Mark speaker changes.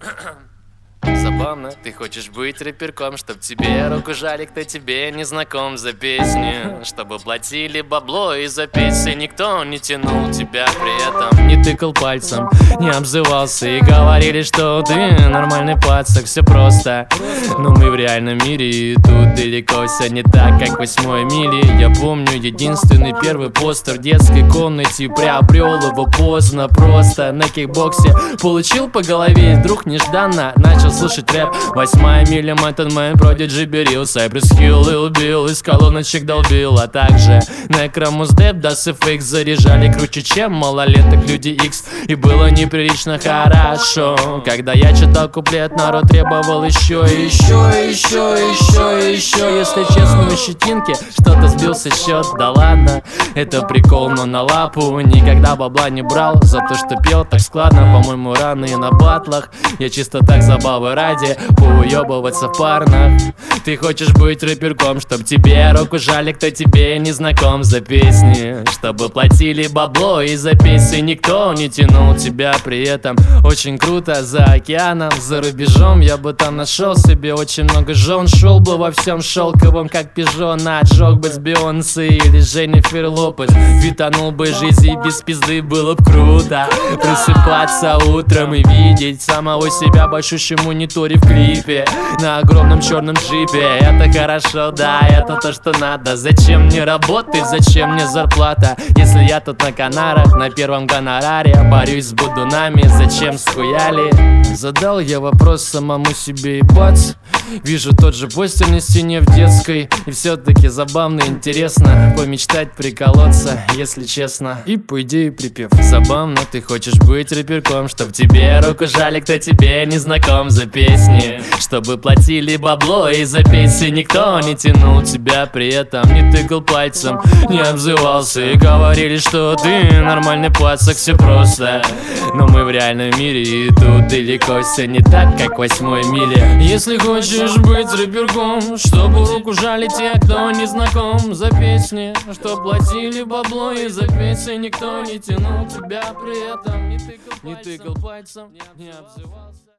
Speaker 1: Забавно, ты хочешь быть рэперком, чтоб тебе руку жали, кто тебе не знаком за песни, чтобы платили бабло и за песни никто не тянул тебя при этом, не тыкал пальцем, не обзывался и говорили, что ты нормальный пацак, все просто. Но мы в реальном мире и тут далеко все не так, как в 8-й миле. Я помню единственный первый постер в детской комнате, приобрел его поздно, просто на кикбоксе получил по голове и вдруг нежданно начал слушать рэп. 8-я миля, Method Man, Prodigy, Берил, Cypress Hill, Lil Bill, из колоночек долбил. А также Necromus Depp, Das FX заряжали круче, чем малолеток Люди X. И было неприлично хорошо, когда я читал куплет, народ требовал еще, еще, еще, еще, еще. Если честно, у щетинки что-то сбился счет. Да ладно, это прикол, но на лапу никогда бабла не брал за то, что пел так складно. По-моему, рано и на батлах я чисто так забавы ради поуебываться в парнах. Ты хочешь быть рэперком, чтоб тебе руку жали, кто тебе не знаком за песни, чтобы платили бабло и за песни никто не тянул тебя при этом. Очень круто за океаном, за рубежом, я бы там нашел себе очень много жен. Шел бы во всем шелковом, как пижон, отжег бы с Бейонсе или Дженнифер Лопес. Витанул бы жизнь и без пизды, было бы круто просыпаться утром и видеть самого себя в большущем мониторе в клипе на огромном черном джипе. Это хорошо, да, это то, что надо. Зачем мне работать, зачем мне зарплата, если я тут на Канарах на первом гонораре борюсь с будунами, зачем схуяли? Задал я вопрос самому себе и бац, вижу тот же постер на стене в детской. И все-таки забавно, интересно помечтать, приколоться, если честно. И по идее припев. Забавно, ты хочешь быть рэперком, чтоб тебе руку жали, кто тебе не знаком за песни, чтобы платили бабло и за песни никто не тянул тебя при этом, не тыкал пальцем, не обзывался и говорили, что ты нормальный пацак, все просто. Но мы в реальном мире и тут далеко все не так, как в 8-й миле. Если хочешь быть рэперком, чтобы руку жали те, кто не знаком за песни, что платили бабло и за песни никто не тянул тебя при этом, не тыкал пальцем, не обзывался.